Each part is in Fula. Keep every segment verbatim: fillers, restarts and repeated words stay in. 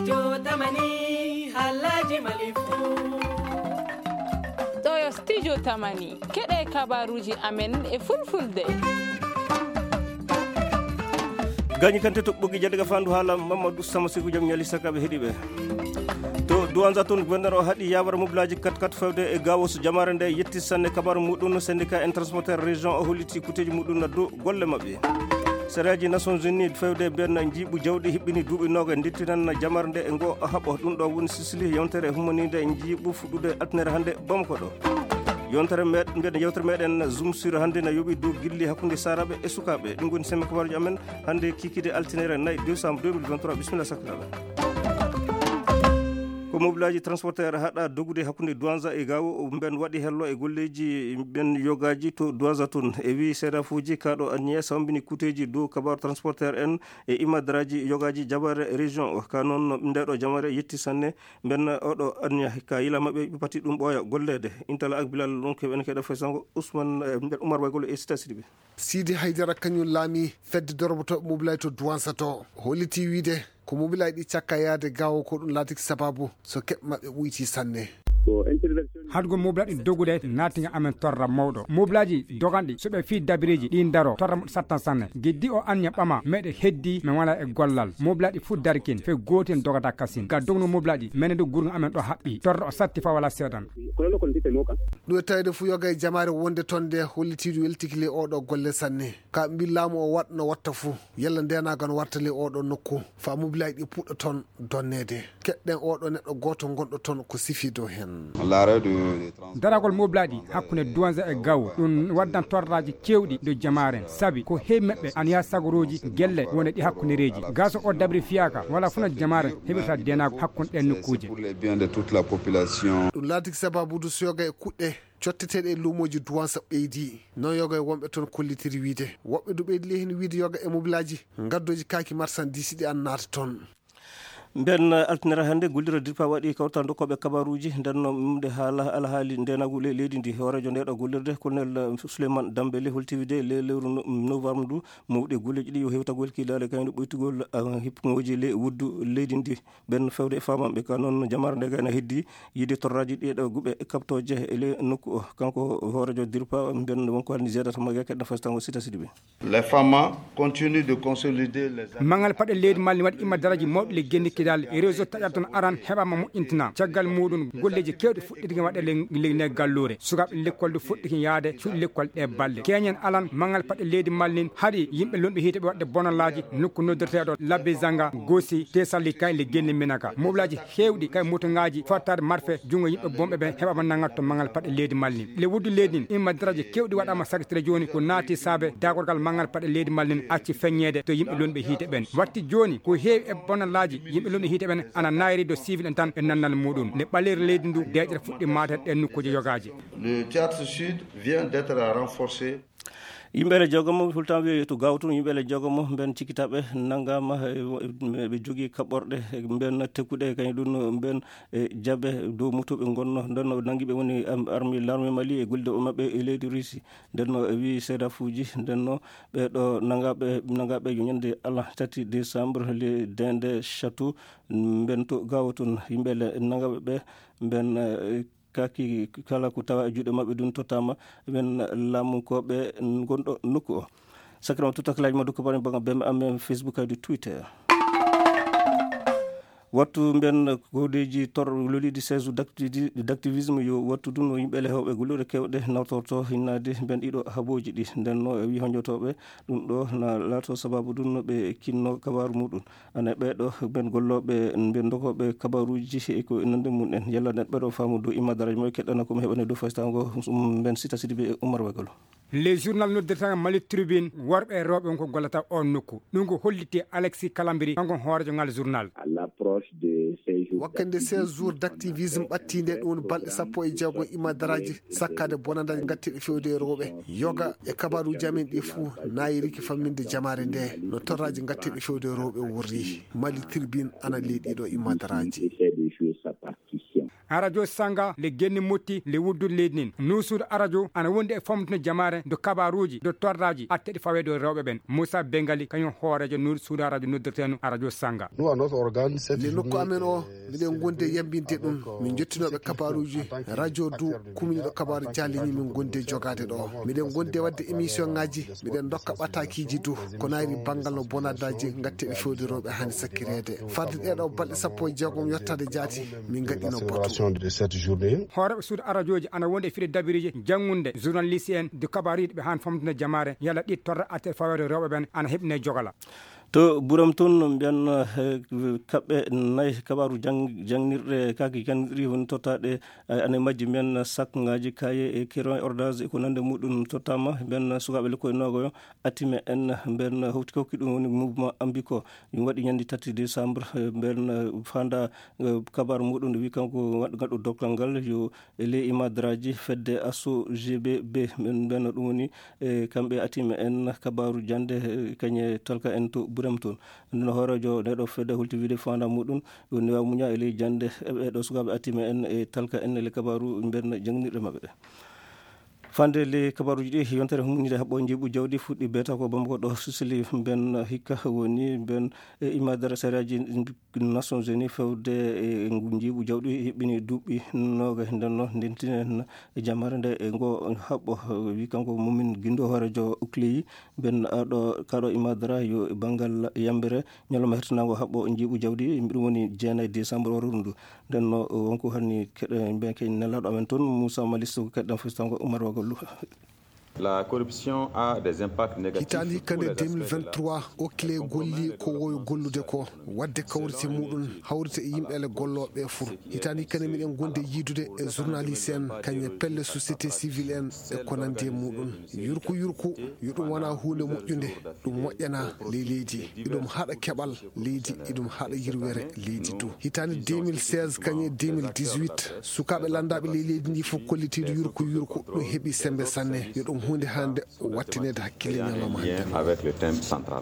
studio tamani halaji malifu ɗo studio tamani keɗe kabaruji amen e fulfulde gañi kante toɓɓugi jadega fandu haala mamadou sama sigu jam ñali sakaɓe heeɗiɓe to duwanza toon gouverneur o haaɗi yawara mobilaji kat kat fewde e gawos jamare nde yetti sanne kabaru muɗum syndicat intransporteur région o holliti kuteji muɗum na dow golle mabɓe séréji nations unis fewde ben jiiɓu jawɗi hiɓɓini duuɓi noga dittinan jamare nde e ngo haaɓo ɗum ɗo woni sicili yewtere hummanide jiiɓu fuɗɗude altinere hannde bamako ɗo yontere meɗen mbiɗen yewtere meɗen zoom sur hannde ne yooɓi dow gilli hakkude saraɓe e sukaɓe ɗum goni sembe kabaruji amen hannde kikide altinere nayyi décembre deux mille vingt-trois bisimilla sakiraɓe ko mobilaji transporteur haɗa dogude hakkude douanza e gawo ben waɗi hello e golleji ben yogaji to douanza toon e wi sédaf uji kaɗo anniya sawbini kuteji dow kabaru transporteur en e imadaraji yogaji jabare région o ka noon ndeɗo jamare yetti sanne ben oɗo anniya ka yila mabɓe pati ɗum ɓooya gollede intala ak bilal ɗon keɓen keɗa fay sango ousmane mbeɗa oumar way golle e sita sidiɓe sidi haydara kañum laami fedde dorbotoɓe mobilay to douanza to holliti wiide ko mobilay ɗi cakka yaade gawo ko ɗum laatiki sababu so keɓ maɓɓe ɓuyti sanne hadgo mobilaji dogude natinga amen torra mawɗo mobilaji doganɗi soɓe fi dabiriji ɗin daro torra mo sattan sanne gueddi o anña ɓama meɗe heddi min wala e gollal mobilaji fuu darikin fe goten dogata kasin ga dogno mobilaji mene do gurgo amen ɗo haɓɓi torra o satti fa wala seeɗan ɗo tawde fu yoga e jamare wonde toon nde hollitiɗo weltiki le oɗo golle sanne ka billamu o watno watta fuu yalla ndenagan warta le oɗo nokku fa mobilaji ɗi puɗɗo toon donnede keɗɗen oɗo neɗɗo goto gonɗo toon ko sifi dow hen daragol mobilaji hakkude douanza e gawo ɗum waddan torraji kewɗi do jamaren saabi ko heewi mabɓe an ya sagoroji gelle woni ɗi hakkudereji gaso o dabri fiyaka wala funa jamaren heɓirta denago hakkude ɗen nokkuje ɗum laatiki sababude so yoga e kuɗɗe cotteteɗe e lumoji douanza ɓeydi non yoga e wonɓe toon kollitiri wiide woɓɓe du ɓeydi le hen wiide yoga e mobilaji gaddoji kaki marchandise ɗi an naata toon ben altinere hannde gollira dirpa waɗi kawta dokkoɓe kabaruji ndenno mumde haala alahaali ndenagu le leydi ndi horejo ndeɗo gollirde colonel souleymane dambélé holtiwide le lewru novembre ndu mawɗi golleji ɗi yo hewtagol kilale kayno ɓoytugol hippogoji le wuddu leydi ndi ben fewde e famamɓe ka noon jamare nde gayno heddi yiide torraji ɗiɗo guɓe kaptoje e le nokku o kanko horejo dirpa ben wonko halni jeedata maga keɗɗa fastango sita sidiɓe les fama continue de consolider les mangal paɗe leydi malni waɗi imma daraji mawɗi le genni kidal e réseau taƴat toon aran heɓama moƴƴintina caggal muɗum golleji kewɗe fuɗɗitiki waɗe le gallure sukaɓe lekkolde fuɗɗiki yaade cuuɗi lekkol ɗe balle keñen alan mangal paɗe leydi malnin haaɗi yimɓe lomɓe hiiteɓe waɗde bonalaji nokku noddirteɗo labbe zanga gosi tesalli kay le genni minaka mobilaji hewɗi kay motoŋaji fottade marfe junggo yimɓe bomɓe ɓe heɓama nagat to mangal paɗe leydi malnin le wuddu leydi imma daraji kewɗi waɗama sagtire joni ko naati saabe dagorgal mangal paɗe leydi malnin acci feññede to yimɓe lomɓe hiite ɓen watti joni ko heewi e bonalaji yimɓe lomɓe hiite ɓen ana nayri do civil en tan e nannal muɗum nde ɓalere leydi ndu deƴƴere fuɗɗi matet ɗen nokkuji yogaji le théâtre sud vient d'être renforcé yimɓele jogomo fultan wi to gawtum yimɓele jogomo ben cikkitaɓe naggama ɓe jogui kaɓɓorɗe ben tekkuɗe kañ ɗum ben e jaabe dow mutoɓe gonno ndenno nangguiɓe woni armi l'armé mali e golde o mabɓe e leydi russie ndenno wi sédaf uji ndenno ɓeɗo nagaɓe nagaɓe yo ñande allah tati décembre le dinde château ben to gawa toon yimɓele nagaɓe ɓe ben kaki kala ko tawa e juuɗe mabɓe ɗum tottama men laamukoɓe gonɗo nokku o sakirama tutaklaji ma dokko bani baga bemme amen facebook hayde twitter wattu ben godeji tor loliɗi seize d' activisme yo wattu ɗum no yimɓele hewɓe gollure kewɗe nawtorto hinnade ben ɗiɗo haaboji ɗi ndenno e wi hojotoɓe ɗum ɗo na laato sababu ɗum no ɓe kinno kabaru muɗum ana ɓeɗo ben golloɓe ben dokoɓe kabaruji eko nande mum en yalla neɗɗo ɓeɗo famu dow imadaraji moe keɗɗana komi heɓane dow fastango ben sita sidiɓe e oumar wagalo les journal noddirtaga mali tribune worɓe e rewɓe wonko gollata on nokku ɗum ko holliti alexis calambiri kanko hoorejo ngal journal wakkande seize jours d' activisme ɓattinde ɗum balɗe sappo e jeegom imadaraji sakkade bonadaji gattiɗe fewde e rewɓe yoga e kabaruji amen ɗi fuu nayiriki famminde jamare nde no torraji gattiɗe fewde e rewɓe wurri mali tribune ana leyɗiɗo imadaraji radio sanga le genni motti le wuddu lednin nusudo radio ana wonde e famtune jamare do kabaruji do torraji attedi fawedo rewbe ben Moussa Bengali kanyum hoorejo nur suuda radio noddirteno radio sanga nous à notre organe cette le nokko amen o miden gonde yambinte dum min jottinobe kabaruji radio du kumini do kabaru jalini min gonde jogade do miden gonde wadde émission ngaji miden dokka batakiji du ko nayi bangal no bonadaji ngatte be fodorobe hani sakirede farde edo balde sappo jegom yottade jati min gadino botu de cette journée hoore suuda radioji ana wonde fide dabiriji jangunde journaliste en de kabari be han famtuna jamare yalla di torra atel fawade rewbe ben ana hebne jogala to buram ton mbiyan kabbe nay kabaru jang jangnirde kaki kan ri won totade ane majji men sak ngaji kaye e kiron ordage ko nande mudum totama ben sugabe ko nogo atime en ben hawti ko kidum woni mouvement ambiko dum wadi nyandi tati décembre ben fanda kabaru mudum wi kanko wad gado doklangal yo le imadraji fedde asso G B B men ben dum woni kambe atime en kabaru jande kanye tolka en to buram ton no horojo de do fedde hulti vide fanda mudun do ne wamunya ele jande e do sugabe atime en e talka en le kabaru ben jangnirde mabbe fande le kabaru ji yontere humni de habbo jibu jawdi fuddi beta ko bamgo do susili ben hikka woni ben imadara saraji Nations Unies fewde e jibu jawdi hibbini dubbi noga hendanno dentinen jamarande e go habbo wi kanko mumin gindo horejo ukleyi ben ado kado imadara yo bangal yambere nyaloma hertanango habbo jibu jawdi mi woni jeena décembre warundu denno wonko hanni ben ken nelado amen ton Moussa Malisso kaddan fustango Umar La corruption a des impacts négatifs. Itali kane deux mille vingt-trois o kle golli ko woyo gollude ko wadde kawrite mudun hawrite yimbe le gollobe fur Itali kane miden gonde yidude e journaliste en kanye pelle société civile en e konande mudun yurku yurku yudum wana huule mojjunde dum mojjana le leedi dum hada kebal leedi dum hada yirwere leedi du Itali deux mille seize kanye deux mille dix-huit sukabe landabe le leedi ni fu kollitido yurku yurku dum hebi sembe sanne yudum hunde hande wattinede hakkille nyaloma avec le thème central.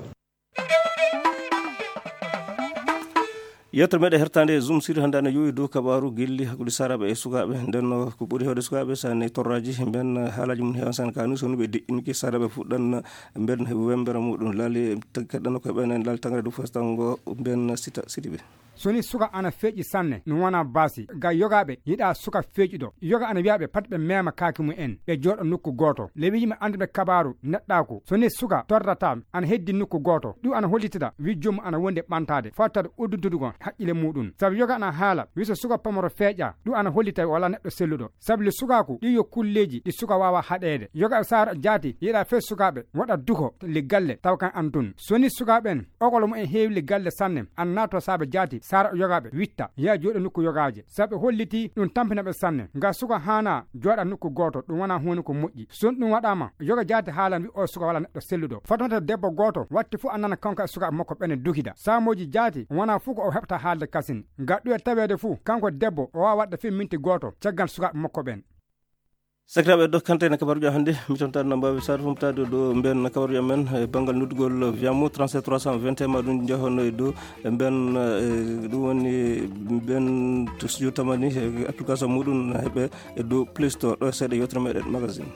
yetter mede hertande zoom sir handana yoyi do kabaru gelli hakkude sarabe e sugabe den ko buri hode sugabe sanne torraji ben halaji mun hewansan kanu sonu be dinki sarabe fuddan ben wembere mudun lali takkadan ko benen lal tangre do fastango ben sita sidibe soni suka ana feji sanne no wana basi ga yogabe yida suka feji do yoga ana wiabe patbe mema kaki mu en be jodo nukku goto lebi yima andbe kabaru neddako soni suka torrata ana heddi nukku goto du ana hollitida wi jom ana wonde bantade fatar uddudugo hakkile mudun sab yoga ana hala wiso suka pamoro feja du ana hollita wala neddo selludo sab le sukaku di yo kulleji di suka wawa hadede yoga sar jati yida fe sukabe wada duko le galle tawkan antun soni sukaben ogolo mo en heewi le galle sanne an nato sabe jati sara yogabe witta ya jodo nukku yogaje sabe holliti dun tampina be sanne nga suka hana joda nukku goto dum wana honu ko mujji son dum wadama yoga jati halan wi o suka wala neddo selludo fatonta debbo goto watti fu annana kanka suka makko bene dukida samoji jati wana fu ko o hebta halde kasin gaddu e tawede fu kanko debbo o wa wadda fi minti goto caggal suka makko ben sakrabe do kante na kabaru hande mi tonta namba sar fumtade do ben kabaru men bangal nudgol viamu trente-sept trois cent vingt et un madun jahono do ben do woni ben to studio tamani application mudun hebe do Play Store do sede yotre meden magazine.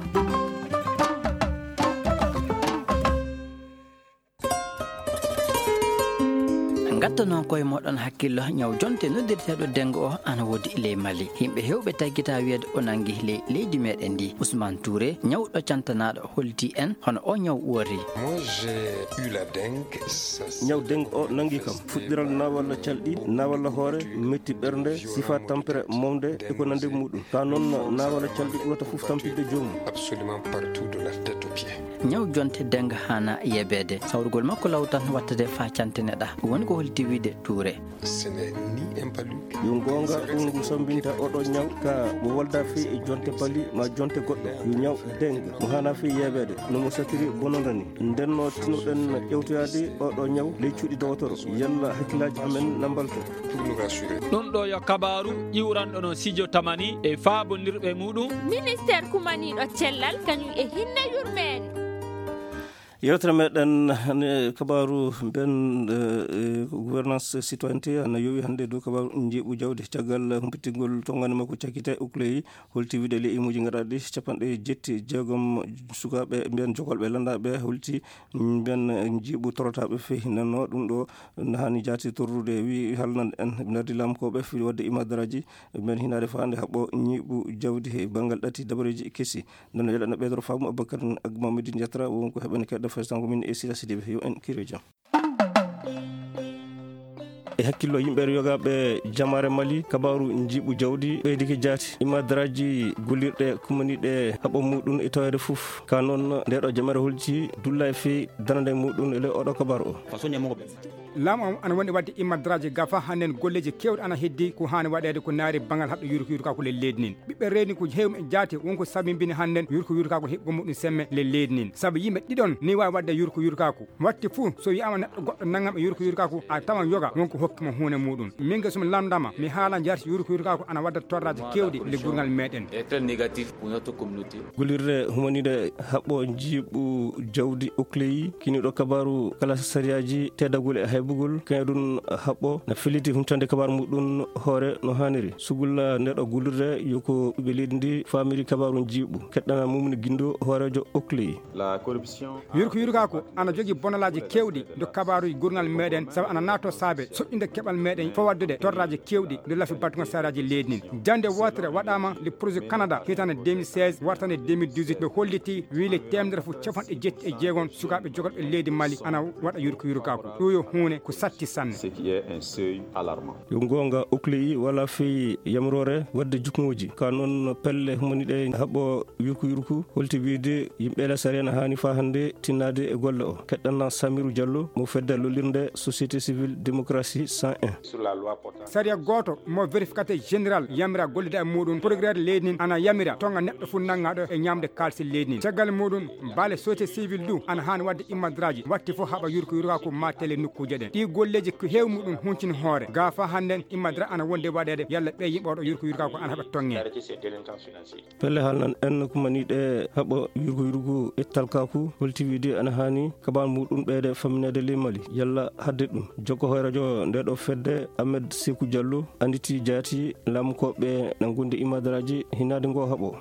gatta non koye moɗon hakkillo ñaw jonte noddirteɗo dengo o ana wodi ley Mali himɓe hewɓe taggita wiyeede o nangi ley leydi meɗen ndi Ousmane Touré ñawɗo cantanaɗo holti en hono o ñaw wori. Moi j'ai eu la dengue. ñaw dengue o nangi kam fuɗɗiral na walla calɗi na walla hoore metti ɓernde sifa tampere momde e ko nande muɗum ka noon na walla calɗi ɓurata fof tampide joomum absolument partout de la tête aux pieds. ñaw jonte dengue hana yebede sawrugol makko lawtan wattade fa cantineɗa woni ko holti wiide Touré. Ce n'est ni un palu yo gonga ɗum ngu sambinta oɗo ñaw ka mo walda fi e jonte pali ma jonte goɗɗo yo ñaw dengue mo hana fi yebede nomo satiri bonondani ndenno tinuɗen ƴewtoyade oɗo ñaw ley cuuɗi dowotoro yalla hakkillaji amen nambalto pour nous rassurer. ɗum ɗo yo kabaru iwranɗo no Sidio Tamani e faabondirɓe muɗum ministére kumaniɗo cellal kañum e hinne yurmede. yewtere meɗen kabaru ben gouvernance citoyenneté ana yowi hande dow kabaru jiiɓu jawdi caggal humpittingol tongane makko cakkite ukleyi holti wiide le imuji gaɗaɗi capanɗe jetti jeegom sukaɓe mbiyen jokolɓe landaɓe holti mbiyen jiiɓu torotaɓe feyi nanno ɗum ɗo hani jaati torrude wi halnande en dardi lamkoɓe fi wadde imadaraji men hinade fande haɓɓo ñiiɓu jawdi banggal ɗati dabareji kessi nono yeɗanno ɓeydoro faamu Aboubacar Mamadou Diatra wonko heɓani keɗɗo festan ko min e Sila Sidibe yo en kire jam e hakkillo yimɓe yogaɓe jamare Mali kabaru jiiɓu jawdi ɓeydiki jaati imadaraji gollirɗe kumaniɗe haɓo muɗum e tawede foof ka noon ndeɗo jamare holti dulla e fewi danande muɗum ele oɗo kabaru o laamu ana woni wadde imadaraji gafa hannen golleji kewɗe ana heddi ko hani waɗede ko naari bangal haɗɗo yurko yurka ko le leydi nin ɓiɓɓe reeni ko hewmi e jaati wonko sabimbini hannen yurko yurka ko heɓgo muɗum semme le leydi nin saabu yimɓe ɗiɗon ni wawi wadde yurko yurkaku watti fuu so wiyama neɗɗo goɗɗo naggam e yurko yurkaku a tawan yoga wonko hokkimo hunde muɗum min ge somi lamdama mi haala jarti yurko yurkaku ana wadda torraji kewɗi le gurgal meɗen golirde humanide haɓɓo jiiɓu jawdi okleyi kiniɗo kabaru kala sariyaji teddagol e bugol kaydun haɓɓo na filiti humtande kabar muɗum hoore no haniri sugulla neɗo gulurde yoko ɓiɓe leydi ndi famiri kabaru jiiɓu keɗɗana mumni guindo hoorejo okleyi la corruption yurko yurkako ana jogui bonalaji kewɗi do kabaruji gurgal meɗen saabu ana nato saabe soƴƴinde keɓal meɗen fo waddude torraji kewɗi do laafi battugo saraji leydi nin jande wotere waɗama le projet Canada hitande deux mille seize wartande deux mille dix-huit ɓe holliti wiile temedere fo capanɗe jetti e jeegon sukaɓe jogorɓe leydi Mali ana waɗa yurko yurkako ɗo yo hunde ko satti sanne ce qui est un seuil alarmant yo gonga okleyi wala feyi yamrore wadde jukmoji ka noon pelle humaniɗe haɓɓo yurko yurku holti wiide yimɓeele sarena hani fa hande tinnade e golle o keɗɗanna Samirou Diallo mo fedde lollirde société civile démocratie cent un sur la loi portant saria goto mo vérificateur général yamira gollude e muɗum progrès leydi nin ana yamira tonga neɗɗo fu naggaɗo e ñamde kalsi leydi nin caggal muɗum baale société civile du ana hani wadde imadaraji watti fo haɓa yurko yurkako ma tele nokkuje ɗen ɗi golleji ko heew muɗum huncini hoore gafa hannden imadara ana wonde waɗede yalla ɓe yimɓe oɗo yurko yurkako ana heɓa tonge pelle halnan en kumaniɗe haɓa yurko yurko e talkaku holti wiide ana hani kaban muɗum ɓeyde faminede ley Mali yalla hadde ɗum jokko hoyradio ndeɗo fedde Ahmed Sékou Diallo anditi jaati lamkoɓe na gonde imadaraji hinade ngo haɓo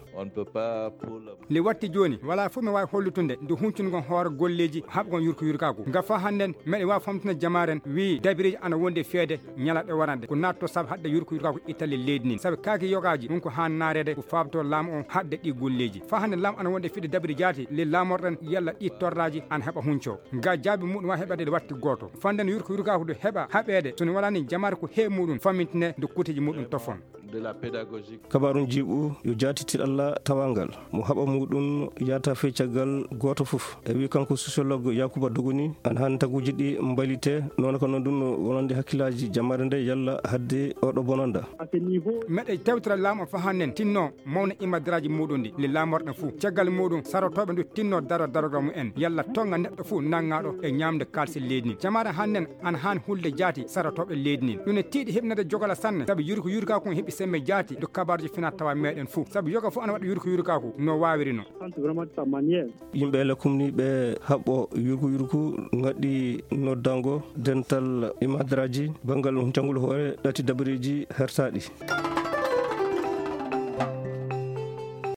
le watti joni wala fof mi wawi hollutunde nde huncungon hoore golleji haɓgon yurko yurkako gafa hannden meɗe wawi famtina jamaren wi dabiriji ana wonde feede ñalaɓe warande ko natto saabu hadde yurko yurkako ittalle leydi nin saabu kaaki yogaji ɗum ko han narede ko fabto laamu on hadde ɗi golleji fa hande laamu ana wonde fiɗde dabiri jaati le laamorɗen yalla ɗi torraji ana heɓa hunco ga jaabi muɗum wawi heɓade watti goto fanden yurko yurkako de heɓa haɓede sono walani jamare ko heew muɗum famintine nde kuteji muɗum toffon de la pédagogie kabaru jiiɓu yo jaatiti Allah tawangal mo haɓa muɗum yata fe caggal goto foof e wi kanko sociologue Yakuba Dogoni an han taguji ɗi mbalite noon ko noon ɗum wonande hakkillaji jamare nde yalla hadde oɗo bonanda meɗe tewtira laamu fa hannen tinno mawna imadaraji muɗum ndi le laamorɗen fou caggal muɗum sarotoɓe ndu tinno daro daroga mumen yalla tonga neɗɗo fou naggaɗo e ñamde kalsi leydi ni jamare hannen ana hani hulde jaati sarotoɓe leydi ni ɗum ne tiiɗi heɓnede jogola sanne saabu yurko yurkako heeɓi semme jaati do kabaruji finat tawa meɗen fou saabu yoga fo ana waɗa yurko yurkako no wawiri no yimɓe kumniɓe haɓɓo yurko yurku gaɗi noddango dental imadaraji bangal jangol hoore ɗati dabareji hertaɗi